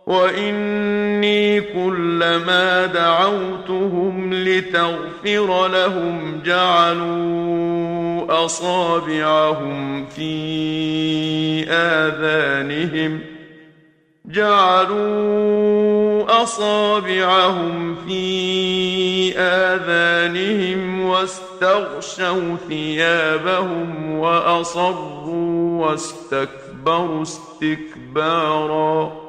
وإني كلما دعوتهم لتغفر لهم جعلوا أصابعهم في آذانهم واستغشوا ثيابهم وأصروا واستكبروا استكبارا